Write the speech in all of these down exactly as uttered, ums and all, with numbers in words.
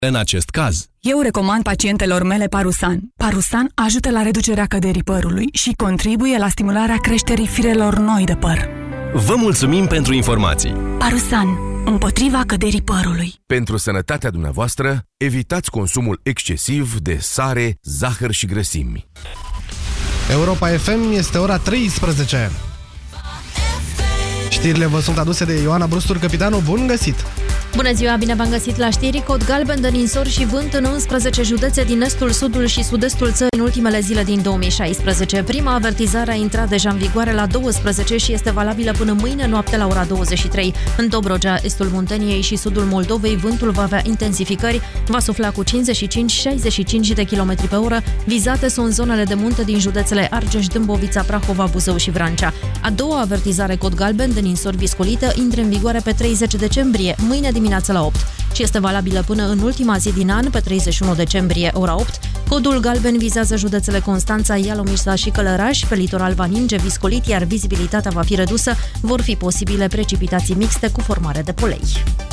în acest caz. Eu recomand pacientelor mele Parusan. Parusan ajută la reducerea căderii părului și contribuie la stimularea creșterii firelor noi de păr. Vă mulțumim pentru informații. Parusan, împotriva căderii părului. Pentru sănătatea dumneavoastră, evitați consumul excesiv de sare, zahăr și grăsimi. Europa F M, este ora treisprezece. Știrile vă sunt aduse de Ioana Brustur, Căpitanu. Bun găsit! Bună ziua, bine v-am găsit la știri. Cod galben de ninsori și vânt în unsprezece județe din estul, sudul și sud-estul țării în ultimele zile din două mii șaisprezece. Prima avertizare a intrat deja în vigoare la douăsprezece și este valabilă până mâine noapte la ora douăzeci și trei. În Dobrogea, estul Munteniei și sudul Moldovei, vântul va avea intensificări, va sufla cu cincizeci și cinci șaizeci și cinci de kilometri pe oră. Vizate sunt zonele de munte din județele Argeș, Dâmbovița, Prahova, Buzău și Vrancea. A doua avertizare cod galben de ninsori viscolită intră în vigoare pe treizeci decembrie, mâine dimineață la opt, și este valabilă până în ultima zi din an, pe treizeci și unu decembrie, ora opt. Codul galben vizează județele Constanța, Ialomița și Călăraș. Pe litoral va ninge viscolit, iar vizibilitatea va fi redusă. Vor fi posibile precipitații mixte cu formare de polei.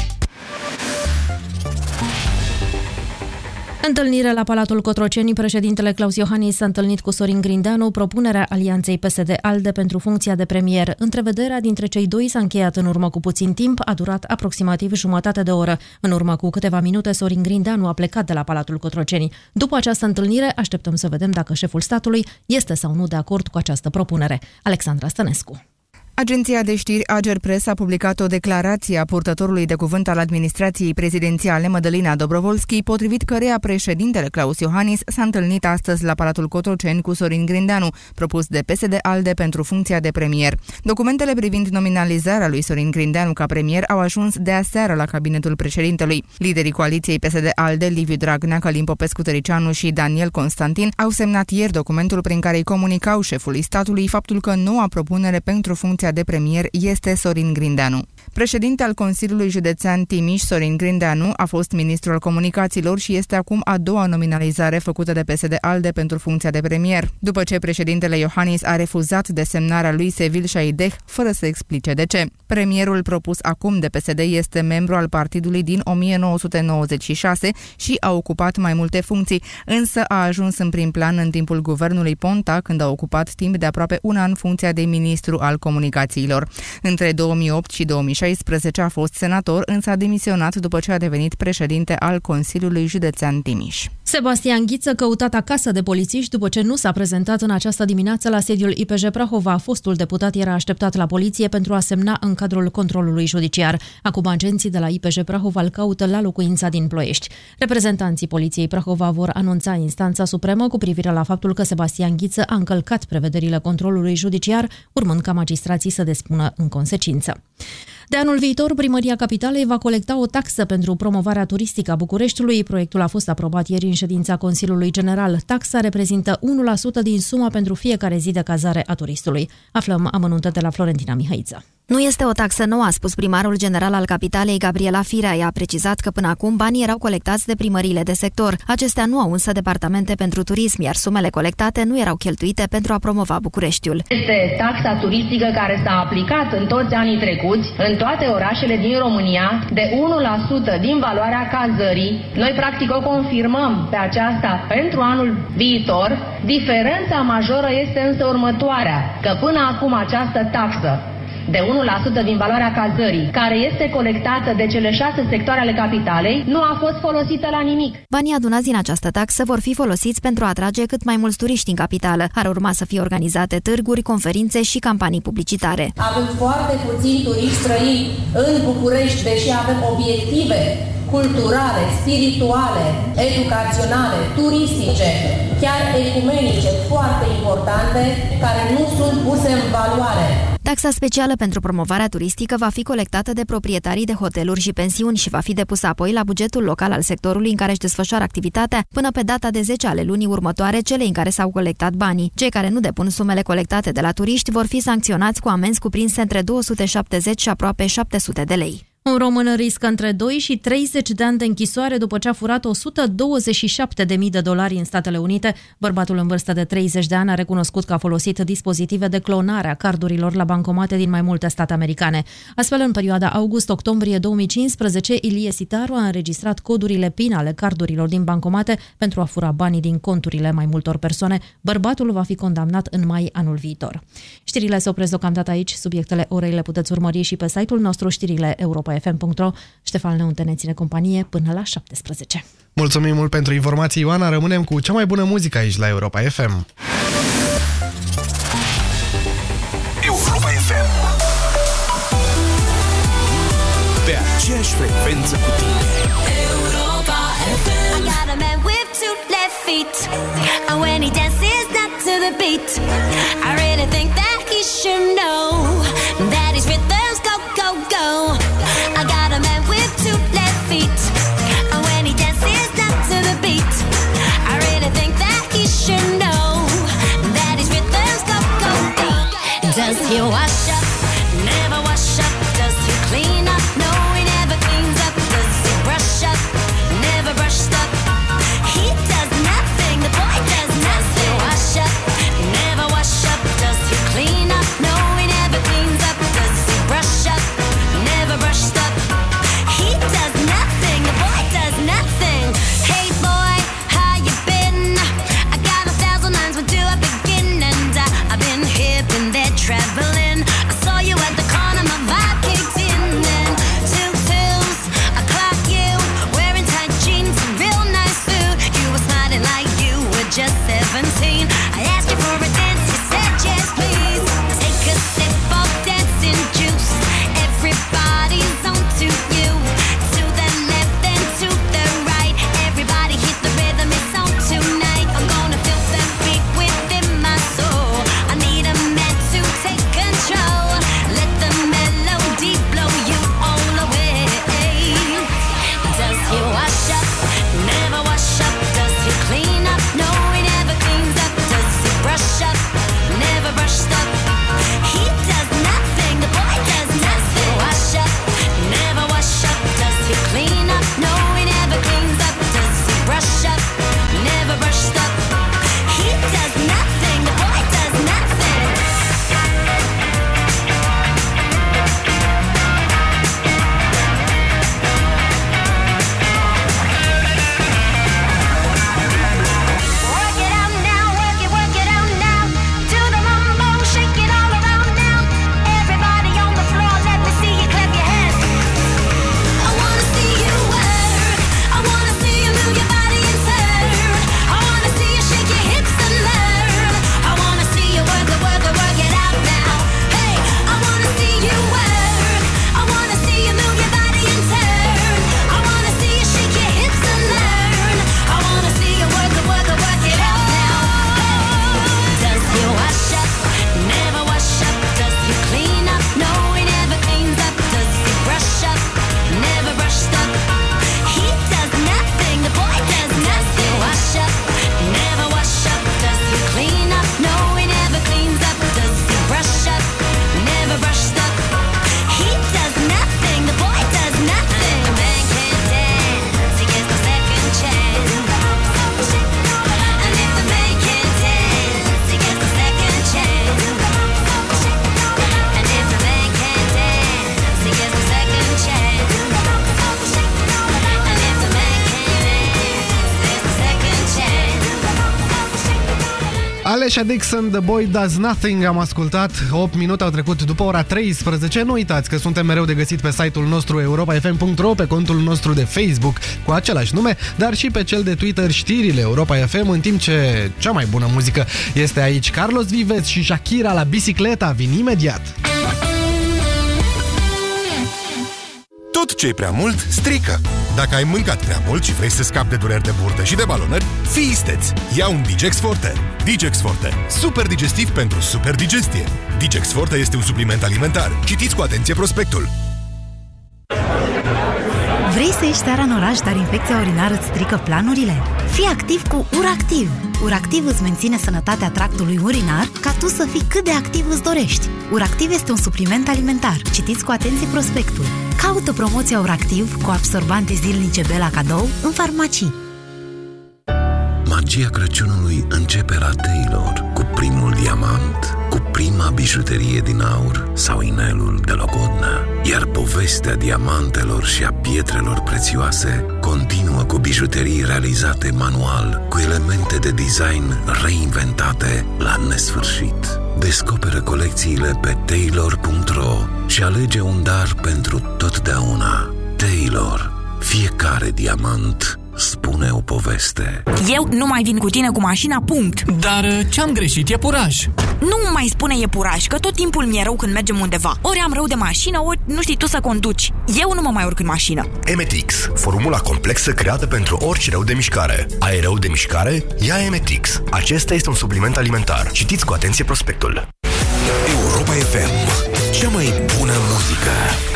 Întâlnire la Palatul Cotroceni. Președintele Claus Iohannis s-a întâlnit cu Sorin Grindeanu. Propunerea alianței P S D-ALDE pentru funcția de premier. Întrevederea dintre cei doi s-a încheiat în urmă cu puțin timp, a durat aproximativ jumătate de oră. În urmă cu câteva minute, Sorin Grindeanu a plecat de la Palatul Cotroceni. După această întâlnire, așteptăm să vedem dacă șeful statului este sau nu de acord cu această propunere. Alexandra Stănescu. Agenția de știri Agerpres a publicat o declarație a purtătorului de cuvânt al administrației prezidențiale, Mădălina Dobrovolski, potrivit căreia președintele Claus Iohannis s-a întâlnit astăzi la Palatul Cotroceni cu Sorin Grindeanu, propus de P S D-ALDE pentru funcția de premier. Documentele privind nominalizarea lui Sorin Grindeanu ca premier au ajuns de aseară la cabinetul președintelui. Liderii coaliției P S D-ALDE, Liviu Dragnea, Călin Popescu-Tăricianu și Daniel Constantin, au semnat ieri documentul prin care îi comunicau șefului statului faptul că noua propunere pentru funcția de premier este Sorin Grindeanu. Președinte al Consiliului Județean Timiș, Sorin Grindeanu a fost ministru al comunicațiilor și este acum a doua nominalizare făcută de P S D-ALDE pentru funcția de premier, după ce președintele Iohannis a refuzat desemnarea lui Sevil Șaideh, fără să explice de ce. Premierul propus acum de P S D este membru al partidului din o mie nouă sute nouăzeci și șase și a ocupat mai multe funcții, însă a ajuns în prim plan în timpul guvernului Ponta, când a ocupat timp de aproape un an funcția de ministru al comunicațiilor. Între două mii opt și două mii șaisprezece a fost senator, însă a demisionat după ce a devenit președinte al Consiliului Județean Timiș. Sebastian Ghiță, căutat acasă de polițiști după ce nu s-a prezentat în această dimineață la sediul I P J Prahova. Fostul deputat era așteptat la poliție pentru a semna în cadrul controlului judiciar. Acum agenții de la I P J Prahova îl caută la locuința din Ploiești. Reprezentanții poliției Prahova vor anunța instanța supremă cu privire la faptul că Sebastian Ghiță a încălcat prevederile controlului judiciar, urmând ca magistrații să despună în consecință. De anul viitor, Primăria Capitalei va colecta o taxă pentru promovarea turistică a Bucureștiului. Proiectul a fost aprobat ieri în ședința Consiliului General. Taxa reprezintă unu la sută din suma pentru fiecare zi de cazare a turistului. Aflăm amănunte de la Florentina Mihăiță. Nu este o taxă nouă, a spus primarul general al Capitalei, Gabriela Firea. I-a precizat că până acum banii erau colectați de primăriile de sector. Acestea nu au însă departamente pentru turism, iar sumele colectate nu erau cheltuite pentru a promova Bucureștiul. Este taxa turistică care s-a aplicat în toți anii trecuți, în toate orașele din România, de unu la sută din valoarea cazării. Noi practic o confirmăm pe aceasta pentru anul viitor. Diferența majoră este însă următoarea, că până acum această taxă de unu la sută din valoarea cazării, care este colectată de cele șase sectoare ale capitalei, nu a fost folosită la nimic. Banii adunați din această taxă vor fi folosiți pentru a atrage cât mai mulți turiști în capitală. Ar urma să fie organizate târguri, conferințe și campanii publicitare. Avem foarte puțini turiști străini în București, deși avem obiective culturale, spirituale, educaționale, turistice, chiar ecumenice, foarte importante, care nu sunt puse în valoare. Taxa specială pentru promovarea turistică va fi colectată de proprietarii de hoteluri și pensiuni și va fi depusă apoi la bugetul local al sectorului în care își desfășoară activitatea până pe data de zece ale lunii următoare, cele în care s-au colectat banii. Cei care nu depun sumele colectate de la turiști vor fi sancționați cu amenzi cuprinse între două sute șaptezeci și aproape șapte sute de lei. Un român riscă între doi și treizeci de ani de închisoare după ce a furat o sută douăzeci și șapte de mii de dolari în Statele Unite. Bărbatul în vârstă de treizeci de ani a recunoscut că a folosit dispozitive de clonare a cardurilor la bancomate din mai multe state americane. Astfel, în perioada august-octombrie două mii cincisprezece, Ilie Sitaru a înregistrat codurile PIN ale cardurilor din bancomate pentru a fura banii din conturile mai multor persoane. Bărbatul va fi condamnat în mai anul viitor. Știrile se opresc deocamdată aici. Subiectele orei le puteți urmări și pe site-ul nostru știrile europa f m punct r o. Ștefan Neunte ne ține companie până la șaptesprezece. Mulțumim mult pentru informații, Ioana. Rămânem cu cea mai bună muzică aici la Europa F M. Europa F M. Pe aceeași frecvență cu tine. Europa F M. I got a man with two left feet, and when he dances not to the beat, I really think that he should know that his rhythms go, go, go. I got a man with two left feet, and when he dances not to the beat, I really think that he should know that his rhythms go, go, go. Does he wash up? Never wash up. Does he clean up? No, he never cleans up. Does he brush up? Never brushed up. He does nothing. The boy does nothing. Wash up? Never wash up. Does he clean up? No, he never cleans up. Does he brush up? Never brushed up. He does nothing. The boy does nothing. Hey boy, how you been? I got a thousand lines. Where do I begin? And I, I've been here, been there, traveling. I saw you at the corner, my vibe kicked in. Then two twos, I clock you wearing tight jeans and real nice food. You were smiling like you were just seventeen. I asked you for a dance, you said yes please. Take a sip of dancing juice. Everybody's on to you. To the left and to the right. Everybody hit the rhythm, it's on tonight. I'm gonna feel the beat within my soul. I need a man to take control. Let the melody blow you all away. Does he wash up? Never wash up. Does he clean up? No, he never cleans up. Does he brush up? Never brushed up. He does nothing. The boy does nothing. Wash up? Never wash up. Does he clean up? No, he never cleans up. Does he brush up? Never brushed up. He does nothing. The boy does nothing. Work it out now, work it, work it out now. Do the mambo, shake it all around now. Everybody on the floor, let me see you clap your hands. I wanna see you work. I wanna see you move your body and turn. I wanna see you shake your hips and learn. I wanna see you work it, work it, work it out now. Hey, I wanna see you work. I wanna see you move your body and turn. I wanna see you shake your hips and learn. I wanna see you work it, work it, work it out now. Does he wash up? Never wash up. Does he clean up? No, he never cleans up. Does he brush up? Never brushed up. He does nothing. The boy does nothing. Wash up? Never wash up. Does he clean up? No, he never cleans up. Does he brush up? Never brushed up. He does nothing. The boy does nothing. The man can't dance. He gets the second chance. And if the man can't dance, he gets the second chance. And if the man can't dance, he gets the second chance. And if the man can't dance, there's the second chance. Alessia Dixon, The Boy Does Nothing, am ascultat. opt minute au trecut după ora treisprezece. Nu uitați că suntem mereu de găsit pe site-ul nostru europa f m punct r o, pe contul nostru de Facebook cu același nume, dar și pe cel de Twitter Știrile Europa F M, în timp ce cea mai bună muzică este aici. Carlos Vives și Shakira la Bicicleta vin imediat. Tot ce e prea mult strică. Dacă ai mâncat prea mult și vrei să scapi de dureri de burtă și de balonări, fii isteț! Ia un Digex Forte. Digex Forte. Super digestiv pentru super digestie. Digex Forte este un supliment alimentar. Citiți cu atenție prospectul. Vrei să ieși seara în oraș, dar infecția urinară îți strică planurile? Fii activ cu URACTIV! URACTIV îți menține sănătatea tractului urinar ca tu să fii cât de activ îți dorești. URACTIV este un supliment alimentar. Citiți cu atenție prospectul. Caută promoția Uractiv cu absorbante zilnice Bella cadou în farmacii. Magia Crăciunului începe la Taylor cu primul diamant, cu prima bijuterie din aur sau inelul de logodnă. Iar povestea diamantelor și a pietrelor prețioase continuă cu bijuterii realizate manual, cu elemente de design reinventate la nesfârșit. Descoperă colecțiile pe taylor punct ro și alege un dar pentru totdeauna. Taylor. Fiecare diamant spune o poveste. Eu nu mai vin cu tine cu mașina, punct. Dar ce-am greșit? E puraj. Nu mai spune e puraj, că tot timpul mi-e rău când mergem undeva. Ori am rău de mașină, ori nu știi tu să conduci. Eu nu mă mai urc în mașină. Emetix, formula complexă creată pentru orice rău de mișcare. Ai rău de mișcare? Ia Emetix. Acesta este un supliment alimentar. Citiți cu atenție prospectul. Europa F M, cea mai bună muzică.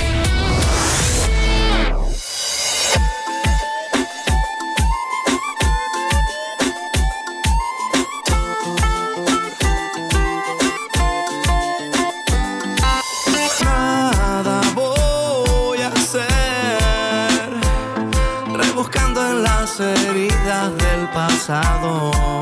Heridas del pasado.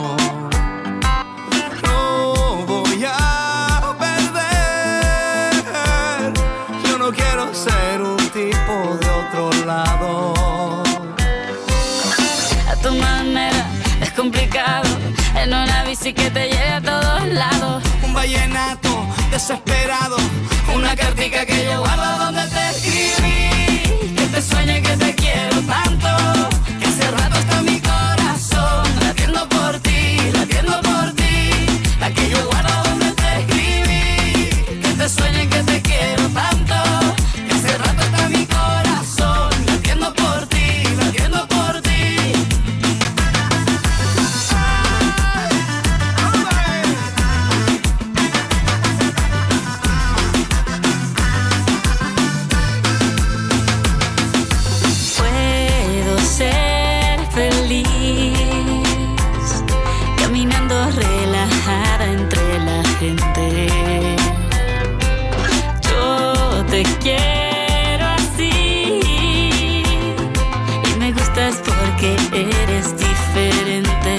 No voy a perder. Yo no quiero ser un tipo de otro lado. A tu manera es complicado. En una bici que te lleve a todos lados. Un vallenato desesperado. Una cartica que yo guardo donde te escribí. Que te sueñe que te quiero tanto. Hace rato está mi corazón latiendo por ti, latiendo por ti. La que yo guardo donde te escribí. Que te sueñe que te quiero tanto. Que hace rato está mi corazón latiendo por ti, latiendo por ti. Puedo ser feliz caminando relajada entre la gente. Yo te quiero así y me gustas porque eres diferente.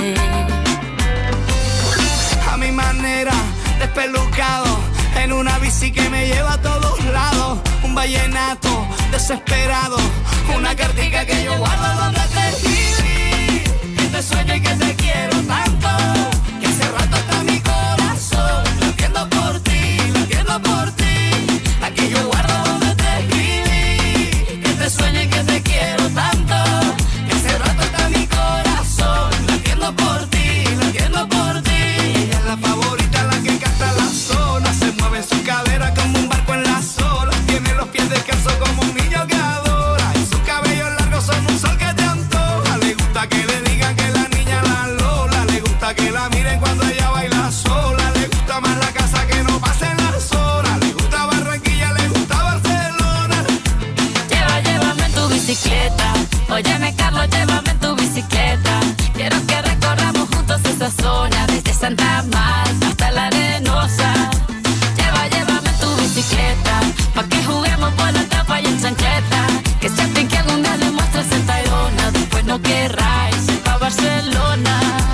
A mi manera, despelucado, en una bici que me lleva a todos lados. Un vallenato desesperado, una cartica que yo guardo donde te escribí. Que te sueño y que te quiero tanto. Que hace rato está mi corazón latiendo por ti, latiendo por ti. La que yo guardo donde te escribí. Que te sueño y que te quiero tanto. Que hace rato está mi corazón latiendo por ti, latiendo por ti. Ella es la favorita, la que canta la zona. Se mueve en su cadera como un barco en las olas. Tiene los pies descalzos como un niño que adora. Y sus cabellos largos son un sol que te antoja. Le gusta que le digan que la niña la Lola. Le gusta que la miren cuando ella baila sola. Le gusta más la casa que no pasen las horas. Le gusta Barranquilla, le gusta Barcelona. Lleva, llévame en tu bicicleta. Óyeme, Carlos, llévame en tu bicicleta. Quiero que recorramos juntos esa zona. Desde Santa Marta hasta la Arenosa. Lleva, llévame en tu bicicleta. Pa' que juguemos por la tapa y en chancleta. Que siempre que algún día le muestres el Tayrona. Después no querráis ir pa' Barcelona.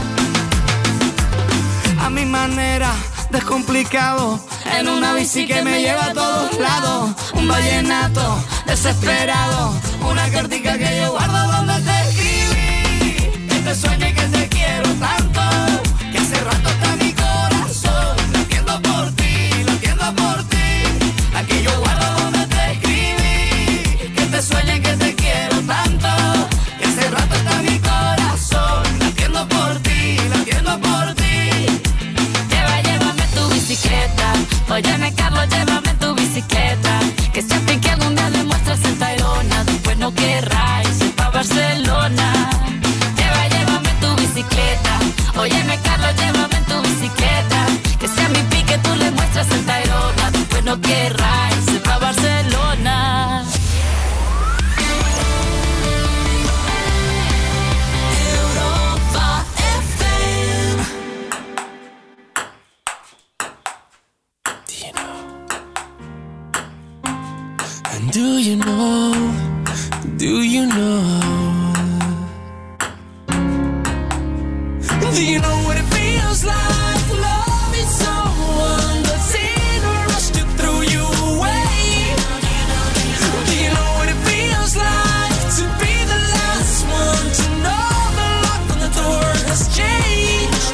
A mi manera, descomplicado, en una bici que me lleva a todos lados. Un vallenato desesperado, una cartica que yo guardo donde te escribí. Que te sueño y que te quiero tanto. Que hace rato está mi corazón latiendo por ti, latiendo por ti. La que yo guardo donde te escribí. Que te sueño y que te quiero tanto. Que hace rato está mi corazón latiendo por ti, latiendo por ti. Lleva, llévame en tu bicicleta. Óyeme, Carlos, llévame en tu bicicleta. Que siempre que algún día le muestres el Tayrona. Después no querráis ir pa' Barcelona. Do you know what it feels like? Loving someone that's in a rush to throw you away. Do you know what it feels like to be the last one to know the lock on the door has changed?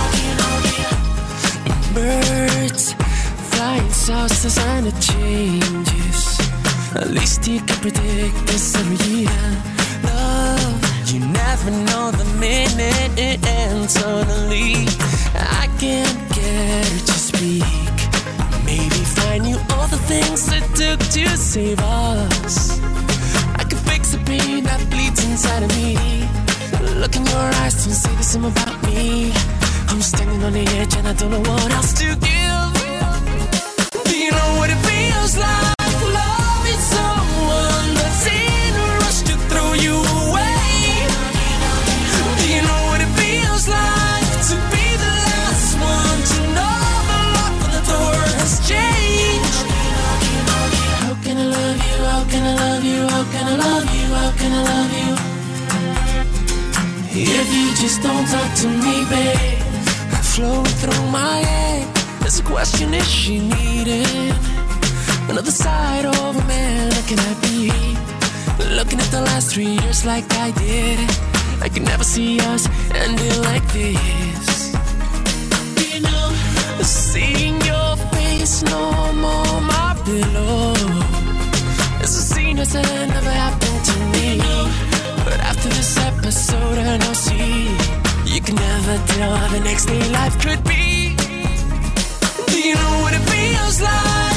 Birds flying south, the sign of changes. At least you can predict this every year. Love, you never know the minute it ends. Suddenly I can't get her to speak. Maybe find you all the things it took to save us. I could fix the pain that bleeds inside of me. Look in your eyes, don't say the same about me. I'm standing on the edge and I don't know what else to give. Do you know what it feels like? Loving someone that's in a rush to throw you away. Do you know what it feels like to be the last one to know the lock on the door has changed? How can I love you? How can I love you? How can I love you? How can I love you? If you just don't talk to me, babe. Flowing through my head, there's a question, is she needing another side of a man? How can I be looking at the last three years like I did? I can never see us ending like this. You know, seeing your face no more my pillow. It's a scene that's never happened to me. But after this episode I know, see, you can never tell how the next day life could be. Do you know what it feels like?